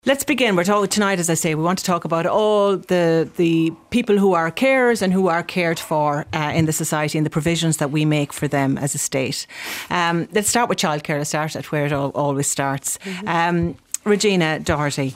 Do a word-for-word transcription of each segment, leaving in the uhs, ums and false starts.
Let's begin. We're talking tonight, as I say, we want to talk about all the the people who are carers and who are cared for uh, in the society and the provisions that we make for them as a state. Um, let's start with childcare. Let's start at where it all, always starts. Mm-hmm. Um, Regina Doherty,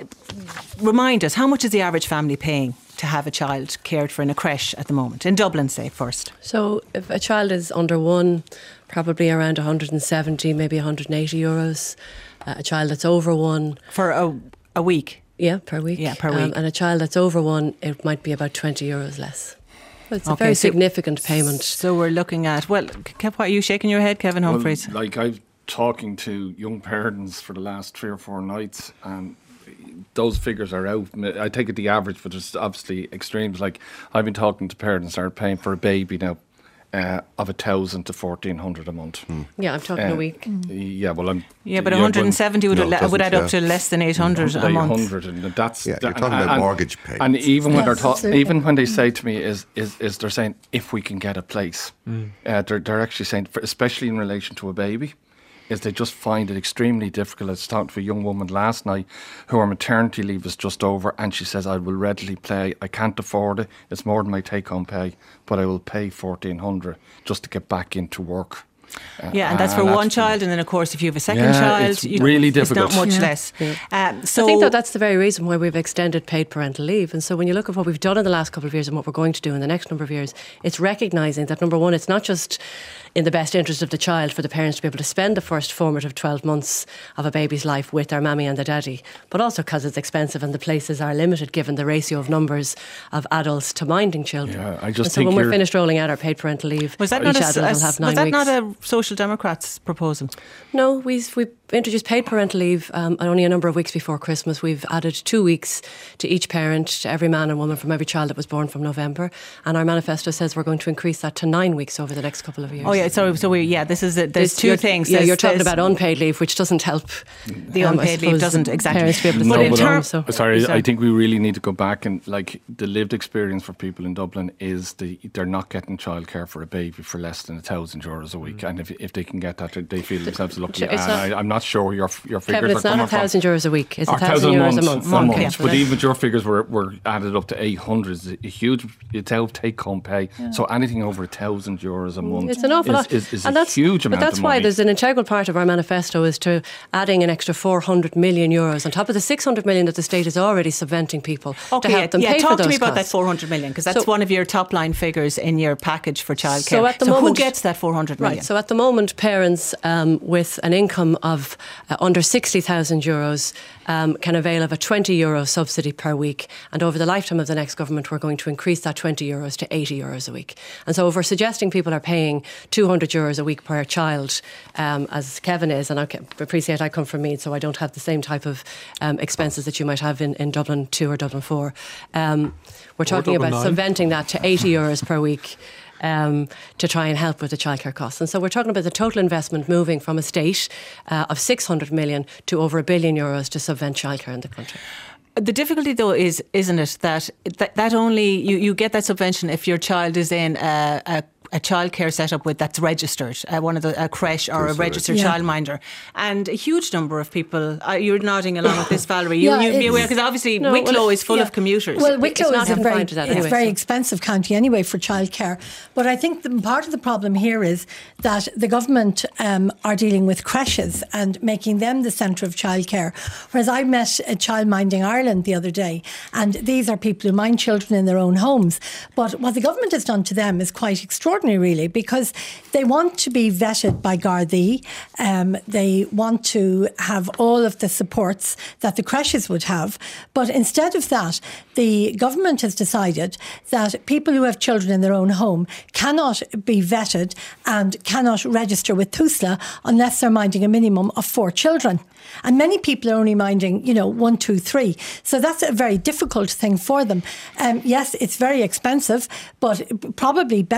remind us, how much is the average family paying to have a child cared for in a creche at the moment? In Dublin, say, first. So if a child is under one, probably around one hundred seventy, maybe one hundred eighty euros. Uh, a child that's over one. For a, a week? Yeah, per week. Yeah, per um, week. And a child that's over one, it might be about twenty euros less. It's a okay, very so, significant payment. So we're looking at, well, Kev, what are you shaking your head, Kevin Humphreys? Well, like I've talking to young parents for the last three or four nights, and those figures are out. I take it the average, but there's obviously extremes. Like I've been talking to parents that are paying for a baby now uh, of a thousand to fourteen hundred a month. Mm. Yeah, I'm talking uh, a week. Mm. Yeah, well, I'm. Yeah, but one hundred seventy would, no, would add up to less than eight hundred a month. eight hundred, and that's yeah. You're that, talking and, about and, mortgage payments. And even when yes, they're ta- even when they say to me, is is is they're saying if we can get a place, mm. uh, they're they're actually saying, for, especially in relation to a baby, is they just find it extremely difficult. I was talking to a young woman last night who her maternity leave is just over, and she says, I will readily pay, I can't afford it, it's more than my take-home pay, but I will pay fourteen hundred just to get back into work. Uh, yeah, and that's for and one that's child, and then of course if you have a second yeah, child, it's you know, really difficult. It's not much yeah. less. Yeah. Um, so I think that that's the very reason why we've extended paid parental leave. And so when you look at what we've done in the last couple of years and what we're going to do in the next number of years, it's recognising that, number one, it's not just in the best interest of the child for the parents to be able to spend the first formative twelve months of a baby's life with their mammy and their daddy, but also because it's expensive and the places are limited given the ratio of numbers of adults to minding children. Yeah, I just and so think when we're finished rolling out our paid parental leave, was that each not a, adult a, will have nine was that weeks. not a Social Democrats proposal? No, we we introduced paid parental leave um, only a number of weeks before Christmas. We've added two weeks to each parent, to every man and woman from every child that was born from November. And our manifesto says we're going to increase that to nine weeks over the next couple of years. Oh yeah, so so we yeah, this is a, there's, there's two things. Yeah, there's, you're talking about unpaid leave, which doesn't help. The um, unpaid leave doesn't exactly. Parents to be able to no, stay but at home, um, so. Sorry, I think we really need to go back and like the lived experience for people in Dublin is the, they're not getting childcare for a baby for less than a thousand euros a week, mm. and if if they can get that, they feel themselves lucky. And not, I, I'm not sure your your figures Kevin, it's are not a thousand euros a week. It's a thousand euros a month. A month. Okay. But even with your figures were, were added up to eight hundred, it's a huge take-home pay. Yeah. So anything over a thousand euros a month, it's an awful is, lot. is, is and a that's, huge amount. But that's of why money. there's an integral part of our manifesto is to adding an extra four hundred million euros on top of the six hundred million that the state is already subventing people okay, to help them yeah, pay talk for those to me about costs. that four hundred million, because that's so, one of your top line figures in your package for childcare. So, at the so moment, who gets that four hundred million? Right. So at the moment, parents um, with an income of uh, under sixty thousand euros um, can avail of a twenty euro subsidy per week. And over the lifetime of the next government, we're going to increase that twenty euros to eighty euros a week. And so if we're suggesting people are paying two hundred euros a week per child, um, as Kevin is, and I appreciate I come from Meath, so I don't have the same type of um, expenses that you might have in, in Dublin two or Dublin four. Um, we're talking about nine. subventing that to eighty euros per week. Um, to try and help with the childcare costs. And so we're talking about the total investment moving from a state uh, of six hundred million to over a billion euros to subvent childcare in the country. The difficulty, though, is, isn't it, that that, that only you, you get that subvention if your child is in a, a a childcare setup with that's registered, uh, one of the a creche or a registered yeah. childminder, and a huge number of people. Uh, you're nodding along with this, Valerie. You, yeah, you'd be aware because obviously no, Wicklow well, is full yeah. of commuters. Well, Wicklow is a very, that it's anyway, very so. expensive county anyway for childcare. But I think the, part of the problem here is that the government um, are dealing with creches and making them the centre of childcare. Whereas I met a Child Minding Ireland the other day, and these are people who mind children in their own homes. But what the government has done to them is quite extraordinary, really, because they want to be vetted by Gardaí. Um, they want to have all of the supports that the creches would have. But instead of that, the government has decided that people who have children in their own home cannot be vetted and cannot register with TUSLA unless they're minding a minimum of four children. And many people are only minding, you know, one, two, three. So that's a very difficult thing for them. Um, yes, it's very expensive, but probably better for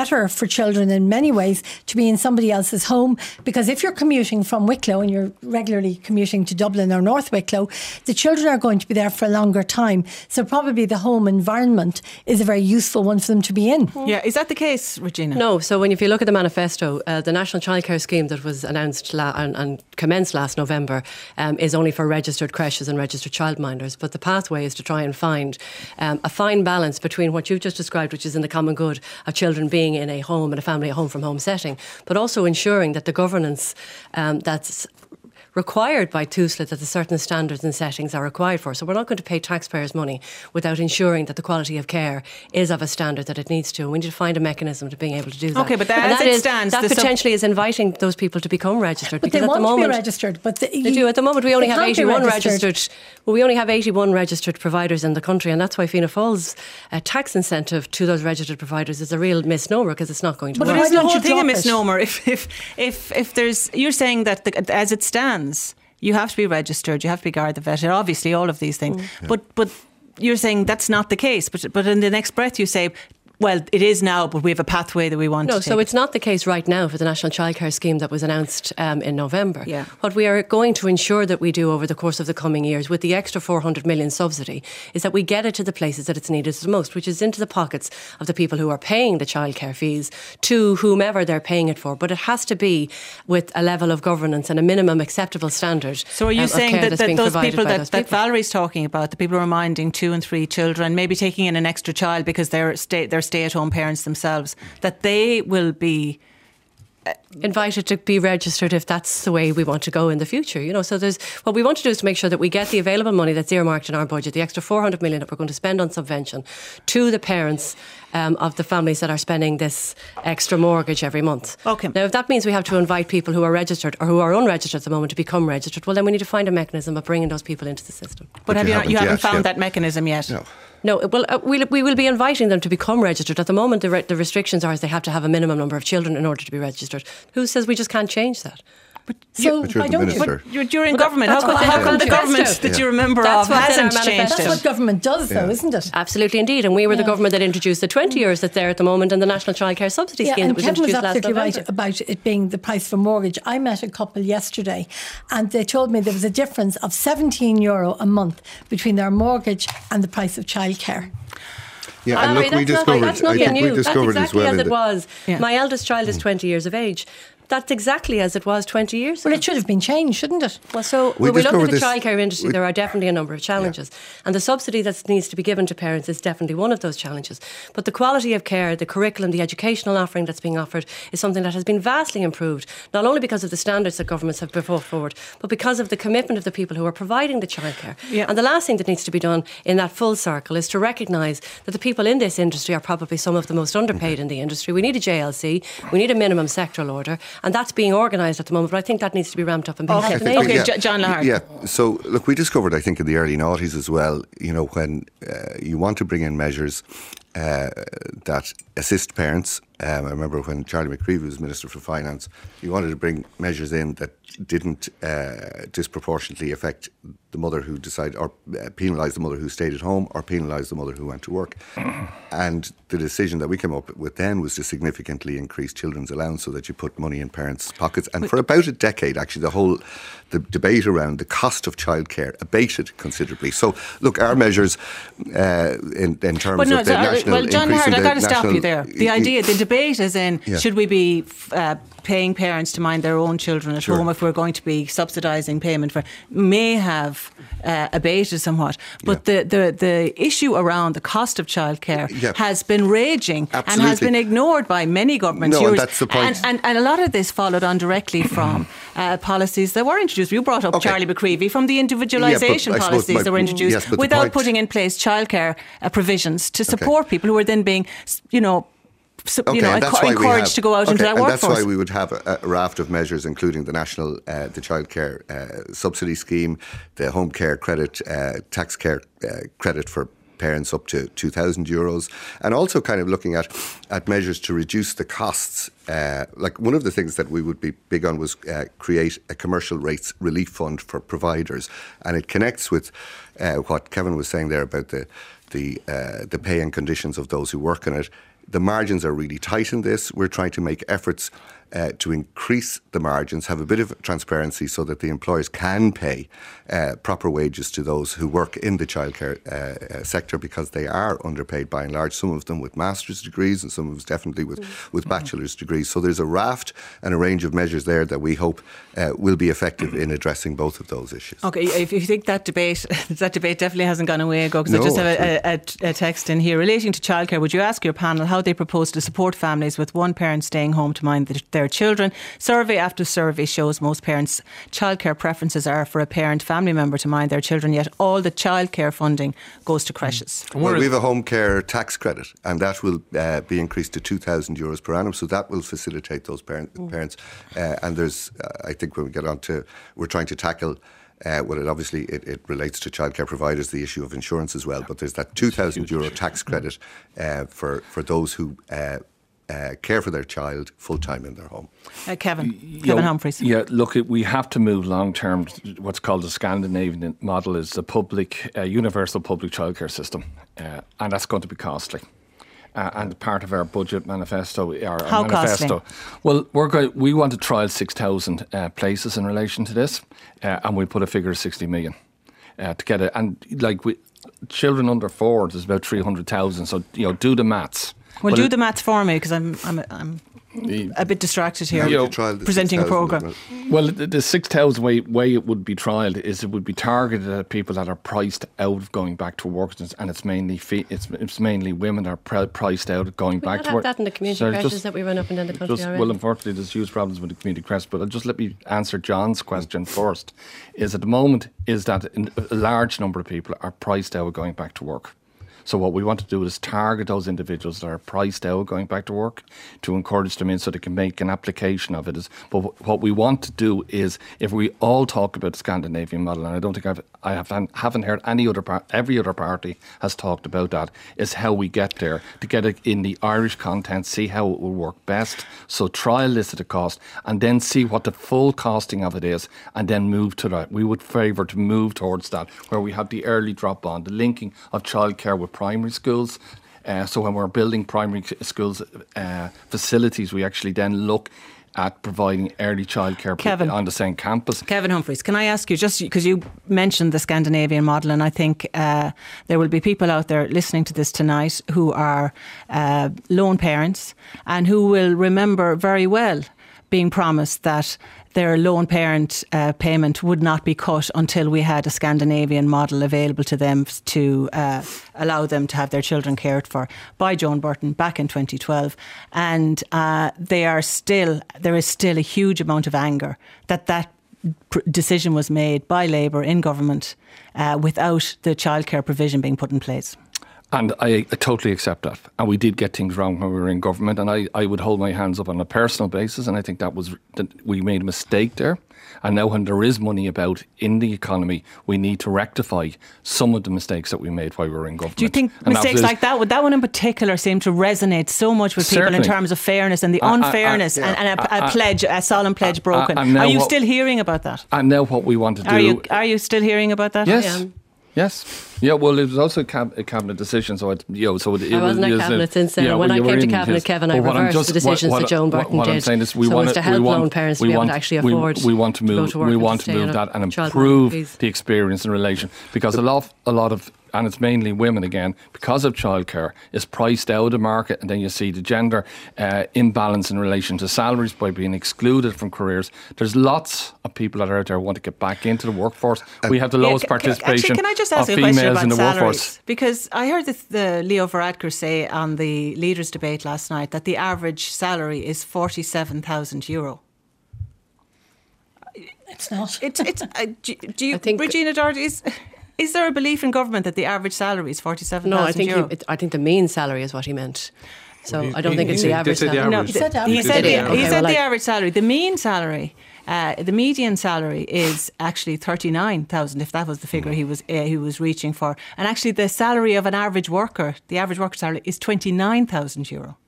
children in many ways to be in somebody else's home, because if you're commuting from Wicklow and you're regularly commuting to Dublin or North Wicklow, the children are going to be there for a longer time. So probably the home environment is a very useful one for them to be in. Yeah, is that the case, Regina? No. So when if you look at the manifesto, uh, the National Childcare Scheme that was announced la- and, and commenced last November um, is only for registered creches and registered childminders. But the pathway is to try and find um, a fine balance between what you've just described, which is in the common good of children being in a home and a family, a home from home setting, but also ensuring that the governance um, that's required by TUSLA, that the certain standards and settings are required for. So we're not going to pay taxpayers' money without ensuring that the quality of care is of a standard that it needs to. And we need to find a mechanism to being able to do that. Okay, but that, and as that it is, stands, that the potentially sub- is inviting those people to become registered. But because they at want the moment, to be registered. But the, they do. At the moment, we only have eighty-one registered. registered. Well, we only have eighty-one registered providers in the country, and that's why Fianna Fáil's uh, tax incentive to those registered providers is a real misnomer, because it's not going to But work. But is the don't whole you thing a drop it? misnomer? If if if if there's, you're saying that the, as it stands, you have to be registered, you have to be Garda vetted, obviously all of these things. Mm. Yeah. But but you're saying that's not the case. But but in the next breath you say, well, it is now, but we have a pathway that we want no, to take. No, so it's not the case right now for the National Childcare Scheme that was announced um, in November. Yeah. What we are going to ensure that we do over the course of the coming years with the extra four hundred million subsidy is that we get it to the places that it's needed the most, which is into the pockets of the people who are paying the childcare fees to whomever they're paying it for. But it has to be with a level of governance and a minimum acceptable standard. So are you um, saying that, that those people that, those that people. Valerie's talking about, the people who are minding two and three children, maybe taking in an extra child because they're stay, they're stay-at-home parents themselves, that they will be invited to be registered if that's the way we want to go in the future, you know. So there's what we want to do is to make sure that we get the available money that's earmarked in our budget, the extra four hundred million that we're going to spend on subvention, to the parents um, of the families that are spending this extra mortgage every month. Okay. Now, if that means we have to invite people who are registered or who are unregistered at the moment to become registered, well, then we need to find a mechanism of bringing those people into the system. But, but have you you, not, haven't you haven't yet, found yeah. that mechanism yet? No. No, well, uh, we'll, we will be inviting them to become registered. At the moment, the, re- the restrictions are is they have to have a minimum number of children in order to be registered. Who says we just can't change that? But so but you're why the don't minister. you? You're, you're in Well, government. that's How, what come- they how have come the manifesto. government that Yeah. you remember That's of what's in our hasn't changed manifesto. it? That's what government does, though, Yeah. isn't it? Absolutely, indeed. And we were the Yeah. government that introduced the twenty years that's there at the moment, and the National Childcare Subsidy Yeah, Scheme and that was Kevin was introduced last absolutely November. right about it being the price for mortgage. I met a couple yesterday and they told me there was a difference of seventeen euro a month between their mortgage and the price of childcare. Yeah, Valerie, and look, we that's not- discovered. that's I nothing think new. we discovered that's exactly as well. as in it the- was. Yeah. My eldest child is twenty years of age. That's exactly as it was twenty years Well, ago. it should have been changed, shouldn't it? Well, so We when we look at discovered the this- childcare industry, we- there are definitely a number of challenges. And the subsidy that needs to be given to parents is definitely one of those challenges. But the quality of care, the curriculum, the educational offering that's being offered is something that has been vastly improved, not only because of the standards that governments have brought forward, but because of the commitment of the people who are providing the childcare. Yeah. And the last thing that needs to be done in that full circle is to recognise that the people in this industry are probably some of the most underpaid in the industry. We need a J L C, we need a minimum sectoral order, and that's being organised at the moment, but I think that needs to be ramped up and being Okay. kept Okay. enabled. J- John Lahart. Yeah. So, look, we discovered, I think, in the early noughties as well, you know, when uh, you want to bring in measures uh, that assist parents. Um, I remember when Charlie McCreevy was Minister for Finance, he wanted to bring measures in that didn't uh, disproportionately affect the mother who decided, or uh, penalise the mother who stayed at home, or penalise the mother who went to work. And the decision that we came up with then was to significantly increase children's allowance so that you put money in parents' pockets. And for about a decade, actually, the whole the debate around the cost of childcare abated considerably. So, look, our measures uh, in, in terms But no, of the so, uh, national well, John increase Howard, in I the got to stop national- you there. The idea, the debate is in, Yeah. should we be uh, paying parents to mind their own children at Sure. home if we're going to be subsidising payment for, may have uh, abated somewhat. But Yeah. the, the, the issue around the cost of childcare Yeah. has been raging and has Absolutely. been ignored by many governments. No, and Yours- that's the point. And, and, and a lot of this followed on directly from uh, policies that were introduced. You brought up Okay. Charlie McCreevy, from the Yeah, individualisation but I suppose policies my- that were introduced yes, but the without point- putting in place childcare uh, provisions to support people who are then being, you know, so, Okay, you know, and that's enco- why we encouraged have- to go out okay, into that and workforce. that's why we would have a, a raft of measures, including the national, uh, the childcare uh, subsidy scheme, the home care credit, uh, tax care uh, credit for parents up to two thousand euros, and also kind of looking at, at measures to reduce the costs. Uh, like one of the things that we would be big on was uh, create a commercial rates relief fund for providers, and it connects with uh, what Kevin was saying there about the the uh, the pay and conditions of those who work in it. the margins are really tight in this. We're trying to make efforts Uh, to increase the margins, have a bit of transparency so that the employers can pay uh, proper wages to those who work in the childcare uh, uh, sector, because they are underpaid by and large, some of them with master's degrees and some of us definitely with, mm-hmm. with bachelor's degrees. So there's a raft and a range of measures there that we hope uh, will be effective in addressing both of those issues. Okay, if you think that debate that debate definitely hasn't gone away ago, because no, I just have a, a, a text in here relating to childcare. Would you ask your panel how they propose to support families with one parent staying home to mind the, their children? Survey after survey shows most parents' childcare preferences are for a parent family member to mind their children, yet all the childcare funding goes to creches. Well, we have a home care tax credit, and that will uh, be increased to two thousand euros per annum, so that will facilitate those parent, mm. parents. Uh, and there's, uh, I think when we get on to, we're trying to tackle Uh, well, it obviously it, it relates to childcare providers, the issue of insurance as well. But there's that two thousand euro tax credit uh, for for those who uh, uh, care for their child full time in their home. Uh, Kevin, you Kevin know, Humphreys. Yeah, look, we have to move long term. What's called the Scandinavian model is the public, uh, universal public childcare system, uh, and that's going to be costly. Uh, and part of our budget manifesto, our, How our manifesto. costly? Well, we're going. We want to trial six thousand uh, places in relation to this, uh, and we put a figure of sixty million uh, to get it. And like we, children under four, there's about three hundred thousand. So you know, do the maths. Well, but do it, the maths for me, because I'm I'm I'm a bit distracted here. You know, presenting a programme. Well, the, the six thousand way, way it would be trialled is it would be targeted at people that are priced out of going back to work, and it's mainly fee, it's it's mainly women that are pr- priced out of going we back had to work. That in the community so creches just, that we run up and down the country just, already. Well, unfortunately, there's huge problems with the community creches. But I'll just let me answer John's question first. Is at the moment is that a large number of people are priced out of going back to work. So what we want to do is target those individuals that are priced out going back to work to encourage them in so they can make an application of it. But what we want to do is, if we all talk about the Scandinavian model, and I don't think I've, I have, haven't heard any other part, every other party has talked about that, is how we get there, to get it in the Irish content, see how it will work best. So trial this at a cost, and then see what the full costing of it is, and then move to that. We would favour to move towards that, where we have the early drop on, the linking of childcare with primary schools. Uh, so when we're building primary schools uh, facilities, we actually then look at providing early childcare Kevin, on the same campus. Kevin Humphreys, can I ask you, just because you mentioned the Scandinavian model, and I think uh, there will be people out there listening to this tonight who are uh, lone parents and who will remember very well being promised that their lone parent uh, payment would not be cut until we had a Scandinavian model available to them to uh, allow them to have their children cared for by Joan Burton back in twenty twelve. And uh, they are still, there is still a huge amount of anger that that pr- decision was made by Labour in government uh, without the childcare provision being put in place. And I, I totally accept that. And we did get things wrong when we were in government. And I, I would hold my hands up on a personal basis. And I think that was that we made a mistake there. And now when there is money about in the economy, we need to rectify some of the mistakes that we made while we were in government. Do you think and mistakes like that, would that one in particular seem to resonate so much with people Certainly. in terms of fairness and the unfairness I, I, I, yeah. and, and a, a I, pledge, a solemn pledge I, broken? I, are you what, still hearing about that? And now what we want to do... Are you, are you still hearing about that? Yes. I am. Yes. Yeah, well, it was also a, cab- a cabinet decision, so it, you know, so it, it I wasn't was, at cabinet since then. Yeah, when well, I came to in, cabinet, yes. Kevin, I but reversed just, the decisions what, that Joan what, Burton what did. I'm saying is we so want as to help we want, lone parents to we be want, able to actually we, afford we want to move, to go to work we and want to to stay move on that a and child improve fees. the experience in relation, because a lot, a lot of, and it's mainly women again, because of childcare, is priced out of the market, and then you see the gender uh, imbalance in relation to salaries by being excluded from careers. There's lots of people that are out there who want to get back into the workforce. We have the Yeah, lowest c- c- participation actually, can I just ask of you a question females about in the salaries? workforce. Because I heard the, the Leo Varadkar say on the leaders' debate last night that the average salary is forty-seven thousand euro. It's not. It's it's. Uh, do, do you, I think Regina Doherty, is is there a belief in government that the average salary is forty-seven No, I thousand think euro? he, it, I think the mean salary is what he meant. So Well, he- I don't he- think it's he the did average say the salary. No, average. the- said he average. said, He the, did, he okay, said well, the I- average salary. The mean salary, uh, the median salary is actually thirty-nine thousand, if that was the figure he was uh, he was reaching for. And actually the salary of an average worker, the average worker salary is twenty-nine thousand euro,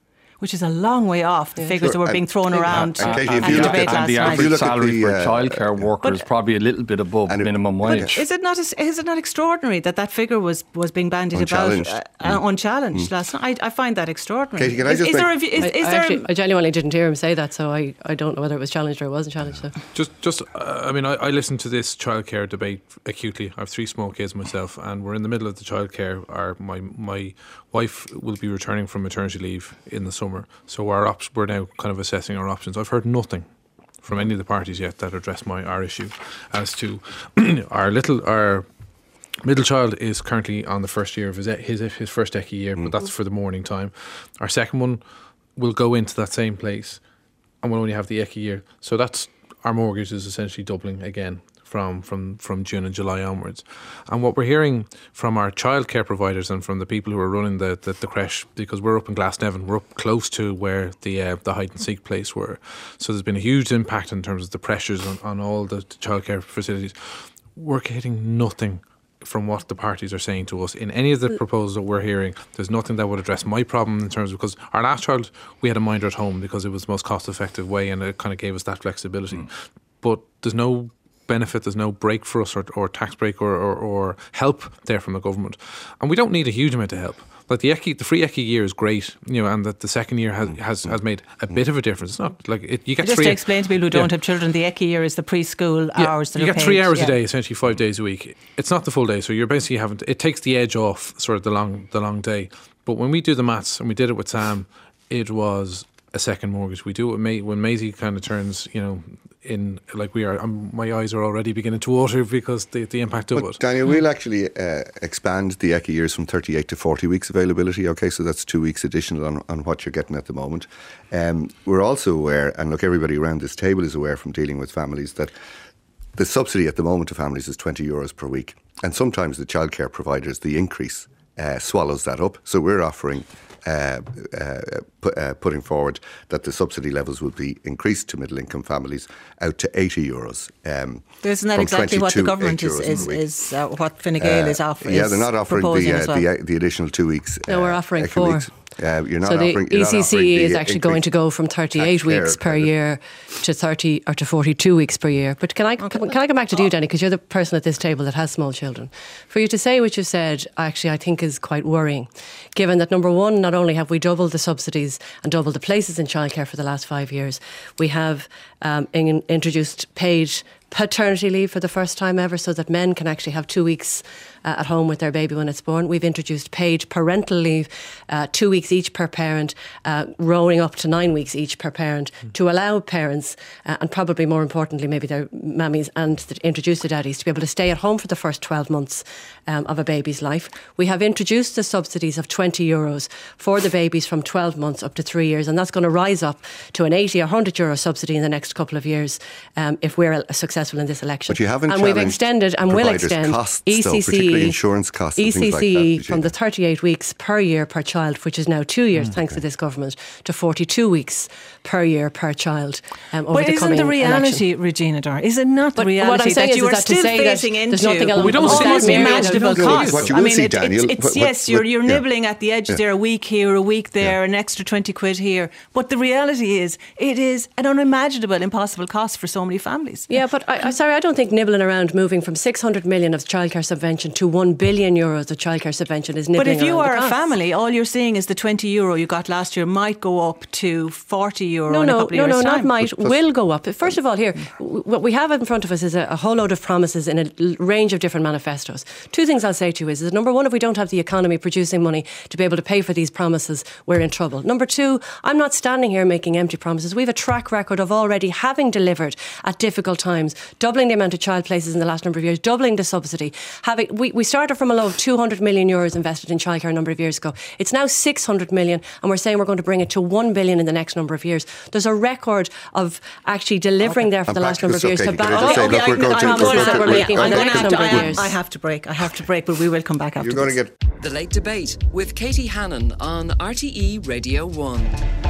which is a long way off the Yeah. figures Sure. that were being thrown And- around and- at and Katie, if the you look debate at- last and the night. If you average look at salary the, for a uh, childcare worker but- is probably a little bit above and it- minimum but- wage. Is it not? Is it not extraordinary that that figure was was being bandied Unchallenged. about uh, uh, unchallenged last night? I, I find that extraordinary. Katie, can I is, just is there a, make- view- is, I, is I there? actually, I genuinely didn't hear him say that, so I, I don't know whether it was challenged or it wasn't challenged. So. Just, just. Uh, I mean, I, I listen to this childcare debate acutely. I have three small kids myself, and we're in the middle of the childcare. Our my my wife will be returning from maternity leave in the summer, so our op- we're now kind of assessing our options. I've heard nothing from any of the parties yet that address my our issue as to our little our. Middle child is currently on the first year of his his, his first E C C year, but that's for the morning time. Our second one will go into that same place and we'll only have the E C C year. So that's our mortgage is essentially doubling again from, from, from June and July onwards. And what we're hearing from our childcare providers and from the people who are running the, the, the creche, because we're up in Glasnevin, we're up close to where the uh, the hide and seek place were. So there's been a huge impact in terms of the pressures on, on all the childcare facilities. We're getting nothing from what the parties are saying to us in any of the proposals that we're hearing. There's nothing that would address my problem in terms of, because our last child we had a minder at home because it was the most cost effective way and it kind of gave us that flexibility. Mm. But there's no benefit, there's no break for us or, or tax break or, or, or help there from the government, and we don't need a huge amount of help. Like the E C C, the free E C C year is great, you know, and that the second year has, has, has made a bit of a difference. It's not like it, you get Just three to explain to people who don't yeah. have children, the E C C year is the preschool Yeah, hours that you are get three paid. hours Yeah. a day, essentially five days a week. It's not the full day, so you're basically having to, it takes the edge off sort of the long the long day. But when we do the maths, and we did it with Sam, it was a second mortgage. We do it with May, when Maisie kind of turns, you know, in like we are. Um, my eyes are already beginning to water because the the impact of But it. Daniel, we'll actually uh, expand the E C C years from thirty-eight to forty weeks availability. Okay, so that's two weeks additional on, on what you're getting at the moment. Um, we're also aware, and look, everybody around this table is aware from dealing with families, that the subsidy at the moment to families is twenty euros per week. And sometimes the childcare providers, the increase uh, swallows that up. So we're offering Uh, uh, put, uh, putting forward that the subsidy levels will be increased to middle income families out to eighty euros. Um, Isn't that exactly what the government is, is, is uh, what Fine Gael uh, is offering? Yeah, they're not offering the, uh, well. the the additional two weeks. No, we're uh, offering extra four. weeks. Uh, you're not so the offering, you're E not C C offering the is actually going to go from thirty-eight weeks per year to thirty or to forty-two weeks per year. But can I okay. can, can I come back to you, Danny, because you're the person at this table that has small children. For you to say what you said, actually, I think is quite worrying, given that number one, not only have we doubled the subsidies and doubled the places in childcare for the last five years, we have um, in, introduced paid paternity leave for the first time ever, so that men can actually have two weeks uh, at home with their baby when it's born. We've introduced paid parental leave, uh, two weeks each per parent, uh, rolling up to nine weeks each per parent, mm. to allow parents, uh, and probably more importantly, maybe their mammies and the introduced daddies, to be able to stay at home for the first twelve months um, of a baby's life. We have introduced the subsidies of twenty euros for the babies from twelve months up to three years, and that's going to rise up to an eighty or one hundred euro subsidy in the next couple of years um, if we're successful in this election. But you haven't and we've extended and will extend costs, E C C, though, particularly insurance costs, E C C and things like that, from the thirty-eight weeks per year per child, which is now two years, mm, thanks okay. to this government, to forty-two weeks per year per child um, over but the coming election. Isn't the reality, election. Regina Dar, is it not but the reality what I'm saying that is you are that still facing into we don't almost unimaginable costs? What you I will mean, see, it, Daniel, it's, it's what, yes, what, you're, you're yeah. nibbling at the edges yeah. there, a week here, a week there, yeah. an extra twenty quid here. But the reality is, it is an unimaginable, impossible cost for so many families. Yeah, but I, I, sorry, I don't think nibbling around moving from six hundred million of childcare subvention to one billion euros of childcare subvention is nibbling. But if you around are the a family, all you're seeing is the twenty euro you got last year might go up to forty euro no, in no, a couple no, of years' no, time. not might, will go up. First of all, here, what we have in front of us is a, a whole load of promises in a range of different manifestos. Two things I'll say to you is, is number one, if we don't have the economy producing money to be able to pay for these promises, we're in trouble. Number two, I'm not standing here making empty promises. We have a track record of already having delivered at difficult times, doubling the amount of child places in the last number of years, doubling the subsidy. Having we, we started from a low of two hundred million euros invested in childcare a number of years ago. It's now six hundred million, and we're saying we're going to bring it to one billion in the next number of years. There's a record of actually delivering there for I'm the last number of years. Okay, To back okay, up okay, the look, promises that we're making for the next number of years. I have to break. I have to break, but we will come back after You're going this. to get The Late Debate with Katie Hannon on R T E Radio one.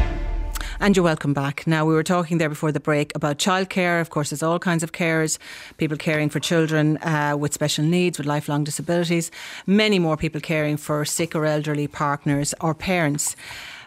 And you're welcome back. Now, we were talking there before the break about childcare. Of course, there's all kinds of carers, people caring for children uh, with special needs, with lifelong disabilities, many more people caring for sick or elderly partners or parents.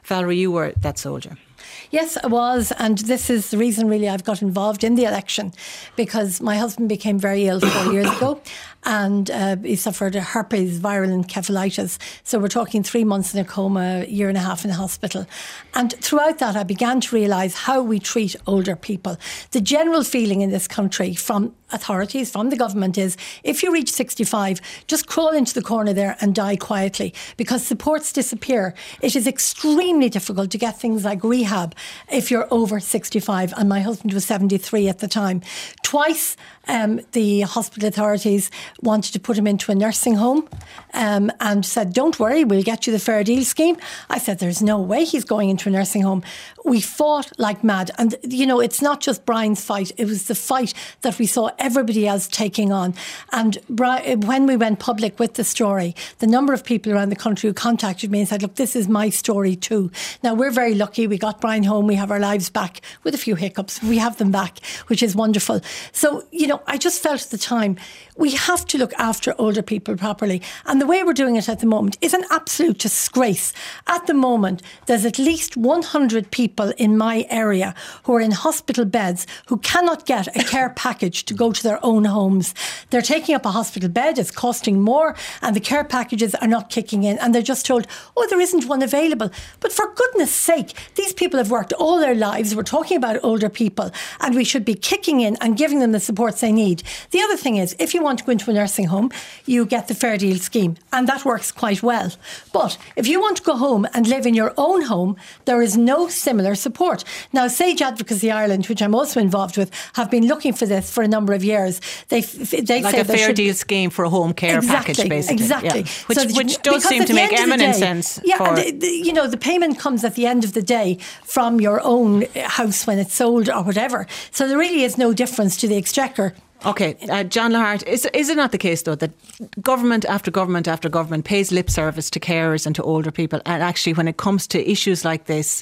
Valerie, you were that soldier. Yes, I was. And this is the reason really I've got involved in the election, because my husband became very ill four years ago and uh, he suffered a herpes viral encephalitis. So we're talking three months in a coma, a year and a half in a hospital. And throughout that, I began to realise how we treat older people. The general feeling in this country from authorities, from the government is, if you reach sixty-five, just crawl into the corner there and die quietly, because supports disappear. It is extremely difficult to get things like rehab if you're over sixty-five, and my husband was seventy-three at the time. Twice um, the hospital authorities wanted to put him into a nursing home um, and said, don't worry, we'll get you the Fair Deal scheme. I said, there's no way he's going into a nursing home. We fought like mad. And, you know, it's not just Brian's fight, it was the fight that we saw everybody else taking on. And Brian, when we went public with the story, the number of people around the country who contacted me and said, look, this is my story too. Now, we're very lucky. We got Brian home. We have our lives back with a few hiccups. We have them back, which is wonderful. So, you know, I just felt at the time, we have to look after older people properly. And the way we're doing it at the moment is an absolute disgrace. At the moment, there's at least one hundred people in my area who are in hospital beds who cannot get a care package to go to their own homes. They're taking up a hospital bed, it's costing more, and the care packages are not kicking in. And they're just told, oh, there isn't one available. But for goodness sake, these people have worked all their lives. We're talking about older people, and we should be kicking in and giving them the supports they need. The other thing is, if you want to go into a nursing home, you get the Fair Deal scheme, and that works quite well. But if you want to go home and live in your own home, there is no similar support. Now, Sage Advocacy Ireland, which I'm also involved with, have been looking for this for a number of years. They, they like say a Fair Deal scheme for a home care exactly, package, basically. Exactly. Yeah. Which, so which does seem to make eminent day, sense. Yeah, for the, the, you know, the payment comes at the end of the day from your own house when it's sold or whatever. So there really is no difference to the Exchequer. Okay, uh, John Lahart, is, is it not the case, though, that government after government after government pays lip service to carers and to older people, and actually when it comes to issues like this,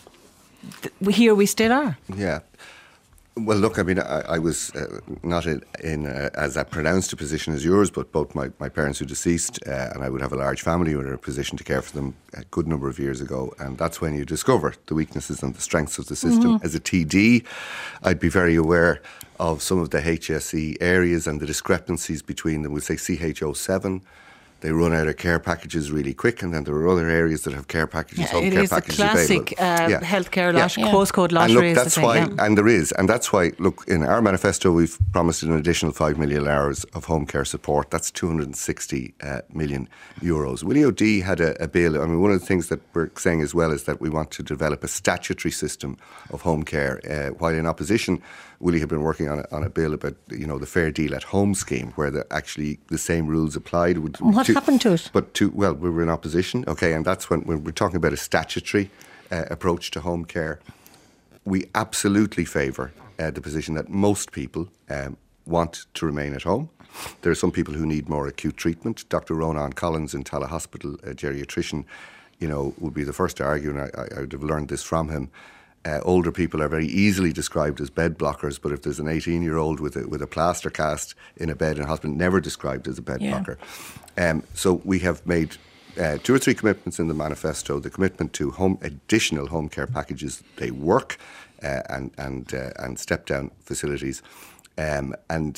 th- here we still are? Yeah. Well, look, I mean, I, I was uh, not in, in uh, as a pronounced a position as yours, but both my, my parents were deceased uh, and I would have a large family who were in a position to care for them a good number of years ago. And that's when you discover the weaknesses and the strengths of the system. Mm-hmm. As a T D, I'd be very aware of some of the H S E areas and the discrepancies between them. We'll say C H O seven. They run out of care packages really quick, and then there are other areas that have care packages, yeah, home it care is packages a classic available. Uh, yeah. healthcare yeah. lot- yeah. postcode lottery. And look, is that's the why, thing, yeah. and there is, and that's why. Look, in our manifesto, we've promised an additional five million hours of home care support. That's two hundred and sixty uh, million euros. Willie O'D had a, a bill. I mean, one of the things that we're saying as well is that we want to develop a statutory system of home care. Uh, while in opposition, Willie had been working on a, on a bill about, you know, the Fair Deal at Home scheme, where the, actually the same rules applied. Would, what to, happened to it? But to, well, we were in opposition, okay, and that's when, when we're talking about a statutory uh, approach to home care. We absolutely favour uh, the position that most people um, want to remain at home. There are some people who need more acute treatment. Doctor Ronan Collins in Tala Hospital, a geriatrician, you know, would be the first to argue, and I, I would have learned this from him. Uh, older people are very easily described as bed blockers, but if there's an eighteen-year-old with a, with a plaster cast in a bed in hospital, never described as a bed yeah. blocker. Um, so we have made uh, two or three commitments in the manifesto. The commitment to home additional home care packages, they work, uh, and and uh, and step-down facilities, um, and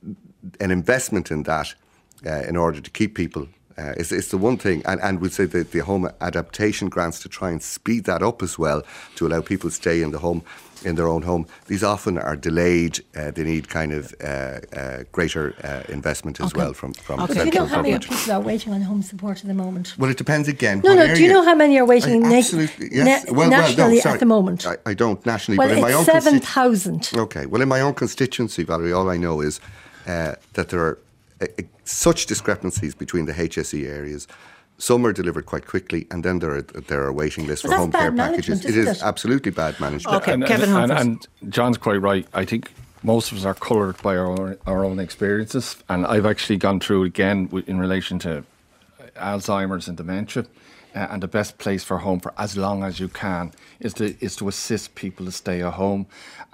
an investment in that uh, in order to keep people. Uh, it's, it's the one thing, and, and we'd say that the home adaptation grants to try and speed that up as well, to allow people to stay in the home, in their own home. These often are delayed. Uh, they need kind of uh, uh, greater uh, investment as okay. well from from okay. central Do you know how many government. people are waiting on home support at the moment? Well, it depends again. No, what no. area. Do you know how many are waiting I, absolutely, na- yes. na- well, nationally well, no, sorry. at the moment? I, I don't nationally, well, but in my own seven thousand. Okay. Well, in my own constituency, Valerie, all I know is uh, that there are uh, such discrepancies between the H S E areas. Some are delivered quite quickly, and then there are there are waiting lists for home care packages. It is it? absolutely bad management. Okay, and, Kevin and, Humphreys. and John's quite right. I think most of us are coloured by our own, our own experiences, and I've actually gone through it again in relation to Alzheimer's and dementia. Uh, and the best place for home for as long as you can is to is to assist people to stay at home. And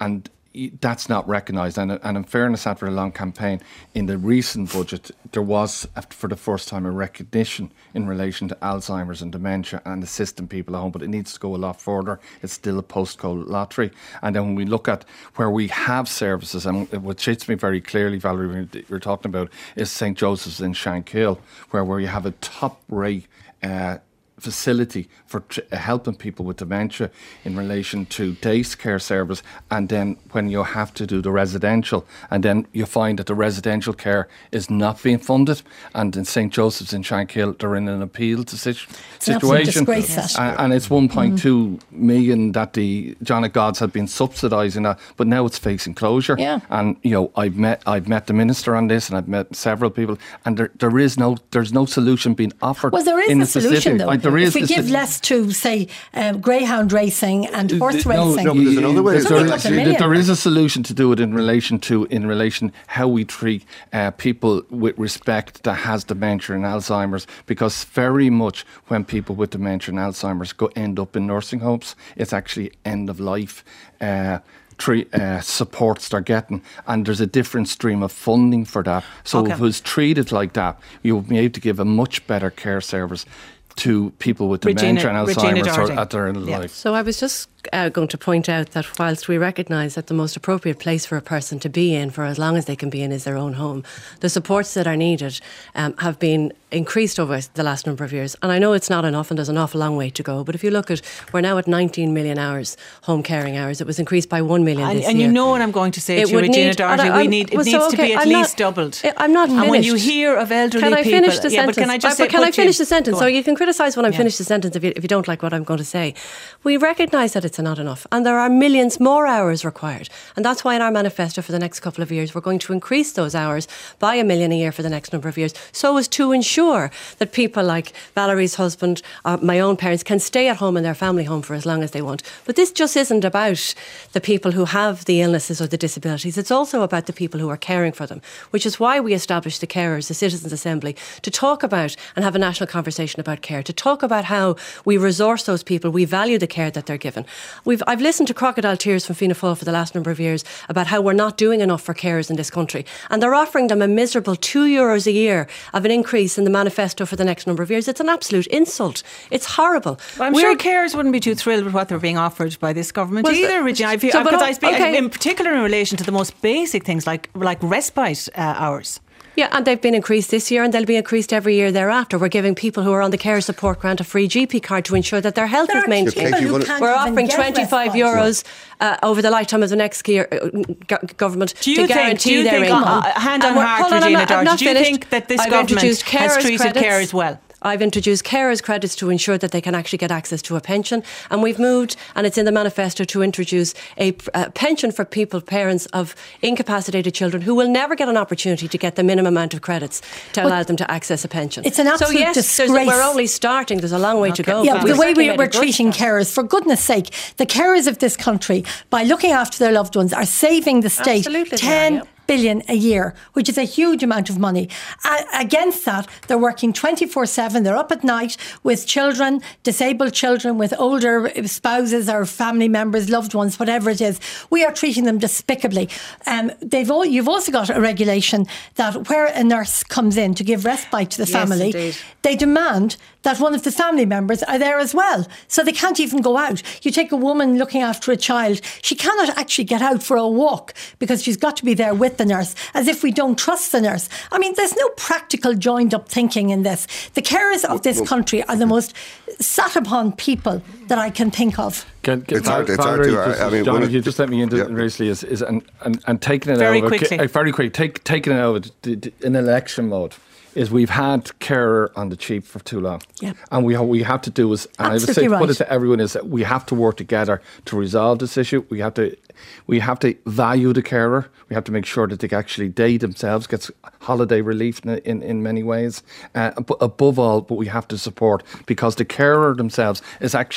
that's not recognised. And, and in fairness, after a long campaign, in the recent budget, there was, for the first time, a recognition in relation to Alzheimer's and dementia and assisting people at home, but it needs to go a lot further. It's still a postcode lottery. And then when we look at where we have services, and what hits me very clearly, Valerie, we're talking about, is Saint Joseph's in Shankill, where, where you have a top-rate uh, facility for tr- helping people with dementia in relation to day care service, and then when you have to do the residential, and then you find that the residential care is not being funded, and in Saint Joseph's in Shankill they're in an appeal to situ- it's an situation, disgrace, and, and it's one point two mm. million that the John of Gods had been subsidising that, but now it's facing closure. Yeah. And you know, I've met I've met the minister on this, and I've met several people, and there there is no there's no solution being offered. Well, there is in a solution though. Like, there if is we give less to, say, um, greyhound racing and horse no, racing. No, but there's another way. There, Like there, there is a solution to do it in relation to in relation how we treat uh, people with respect that has dementia and Alzheimer's, because very much when people with dementia and Alzheimer's go end up in nursing homes, it's actually end of life uh, Treat, uh, supports they're getting, and there's a different stream of funding for that. So okay. if it was treated like that, you'll be able to give a much better care service to people with dementia Regina, and Alzheimer's or at their end of yeah. life. So I was just uh, going to point out that whilst we recognise that the most appropriate place for a person to be in for as long as they can be in is their own home, the supports that are needed um, have been increased over the last number of years. And I know it's not enough and there's an awful long way to go, but if you look at, we're now at nineteen million hours, home caring hours. It was increased by one million and, this and year. And you know what I'm going to say it to you, Regina Doherty, we need, it well, needs so, okay, to be at I'm least not, doubled. I'm not finished. And when you hear of elderly can I people... finish the yeah, sentence? But can I just right, say, can I finish you, the sentence? So you can criticise when I'm yeah. finished the sentence if you, if you don't like what I'm going to say. We recognise that it's not enough, and there are millions more hours required, and that's why in our manifesto for the next couple of years we're going to increase those hours by a million a year for the next number of years, so as to ensure that people like Valerie's husband, or my own parents, can stay at home in their family home for as long as they want. But this just isn't about the people who have the illnesses or the disabilities. It's also about the people who are caring for them, which is why we established the Carers, the Citizens Assembly, to talk about and have a national conversation about care, to talk about how we resource those people, we value the care that they're given. We've I've listened to crocodile tears from Fianna Fáil for the last number of years about how we're not doing enough for carers in this country, and they're offering them a miserable two euros a year of an increase in the manifesto for the next number of years. It's an absolute insult. It's horrible. Well, I'm we're, sure carers wouldn't be too thrilled with what they're being offered by this government well, either, Regina. Because so, I speak okay. in particular in relation to the most basic things like like respite uh, hours. Yeah, and they've been increased this year and they'll be increased every year thereafter. We're giving people who are on the care support grant a free G P card to ensure that their health there is maintained. We're offering twenty-five euros uh, over the lifetime of the next year, uh, government do you to think, guarantee do you their think, income. Uh, hand on heart, on, Regina Doherty, do you finished. think that this I've government has treated credits. carers well? I've introduced carers credits to ensure that they can actually get access to a pension, and we've moved, and it's in the manifesto, to introduce a, a pension for people, parents of incapacitated children who will never get an opportunity to get the minimum amount of credits to but allow them to access a pension. It's an absolute so yes, disgrace. We're only starting. There's a long way okay. to go. Yeah, the way we, we're treating start. carers, for goodness sake, the carers of this country, by looking after their loved ones, are saving the state Absolutely ten. Are, yeah. billion a year, which is a huge amount of money. Uh, against that, they're working twenty-four seven. They're up at night with children, disabled children, with older spouses or family members, loved ones, whatever it is. We are treating them despicably. Um, they've all, you've also got a regulation that where a nurse comes in to give respite to the yes, family, indeed. they demand that one of the family members are there as well. So they can't even go out. You take a woman looking after a child, she cannot actually get out for a walk because she's got to be there with the nurse, as if we don't trust the nurse. I mean, there's no practical joined up thinking in this. The carers of this country are the most sat upon people that I can think of. Can, can it's hard, it's hard to, just, I mean, John, if if you just let me into yeah. it briefly, is, is and, and, and taking it very out quickly. of, uh, very quickly, take, taking it out of in election mode. Is we've had carer on the cheap for too long, yep. and we we have to do is, and Absolutely I would say right. put it to everyone is that we have to work together to resolve this issue. We have to we have to value the carer. We have to make sure that they actually they themselves gets holiday relief in in, in many ways. Uh, but above all, but we have to support, because the carer themselves is actually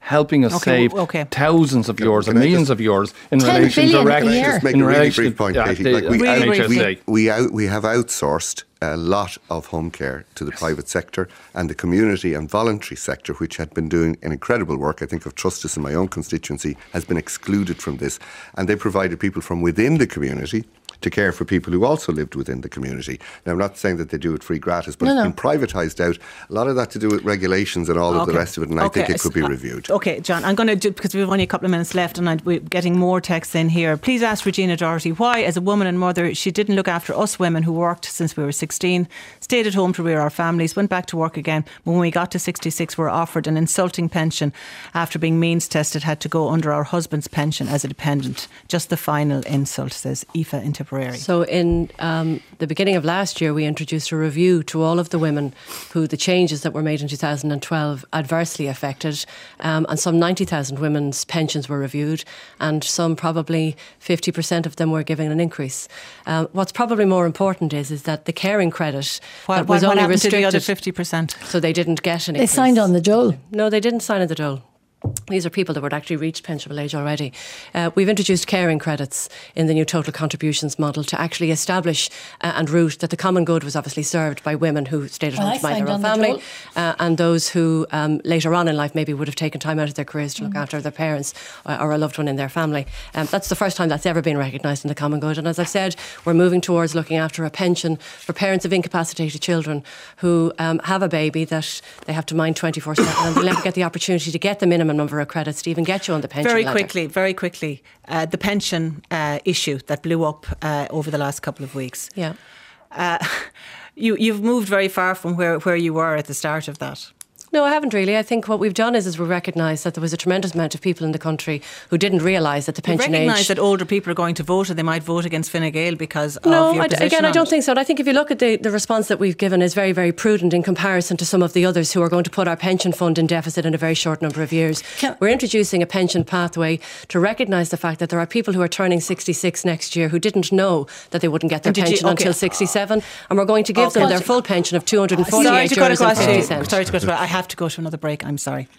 helping us Okay, save okay. thousands of euros and can I millions just- of euros in ten relation billion a directly. year. Just make in a really relation- brief point, yeah, Katie. the- Like we, Really out, briefly. N H S A. we, we, out, we have outsourced a lot of home care to the private sector, and the community and voluntary sector, which had been doing an incredible work. I think of Trustice in my own constituency, has been excluded from this. And they provided people from within the community to care for people who also lived within the community. Now, I'm not saying that they do it free gratis, but No, it's no. been privatised out. A lot of that to do with regulations and all of the Okay. rest of it, and I Okay, think it could be uh, reviewed. Okay, John, I'm going to do, because we've only a couple of minutes left and I, we're getting more texts in here. Please ask Regina Doherty why, as a woman and mother, she didn't look after us women who worked since we were sixteen, stayed at home to rear our families, went back to work again. When we got to sixty-six, we were offered an insulting pension after being means tested, had to go under our husband's pension as a dependent. Just the final insult, says Aoife in Tipperary. So in um, the beginning of last year, we introduced a review to all of the women who the changes that were made in two thousand twelve adversely affected, um, and some ninety thousand women's pensions were reviewed, and some probably fifty percent of them were given an increase. Um, what's probably more important is is that the caring credit What, that what, was what only happened to the restricted, other fifty percent? so they didn't get an They increase. signed on the dole. No, they didn't sign on the dole. These are people that would actually reach pensionable age already. Uh, we've introduced caring credits in the new total contributions model to actually establish uh, and root that the common good was obviously served by women who stayed at Well, home I to mind signed their own on the family, dole. uh, and those who um, later on in life maybe would have taken time out of their careers to look after their parents or, or a loved one in their family. Um, that's the first time that's ever been recognised in the common good. And as I've said, we're moving towards looking after a pension for parents of incapacitated children who um, have a baby that they have to mind twenty-four seven, and they'll never get the opportunity to get the minimum number of credits to even get you on the pension Very ladder. quickly, very quickly, uh, the pension uh, issue that blew up uh, over the last couple of weeks. Yeah. Uh, you, you've moved very far from where, where you were at the start of that. No, I haven't really. I think what we've done is, is we recognise that there was a tremendous amount of people in the country who didn't realise that the You pension recognise age... that older people are going to vote and they might vote against Fine Gael because No, of your I d- position again, I on don't it. think so. And I think if you look at the, the response that we've given is very, very prudent in comparison to some of the others who are going to put our pension fund in deficit in a very short number of years. Can- We're introducing a pension pathway to recognise the fact that there are people who are turning sixty-six next year who didn't know that they wouldn't get their And did you- pension okay. until sixty-seven, and we're going to give Okay. them their full pension of two hundred forty-eight Sorry to cut euros and across fifty you. cents. Sorry to cut across. I have to go to another break. I'm sorry.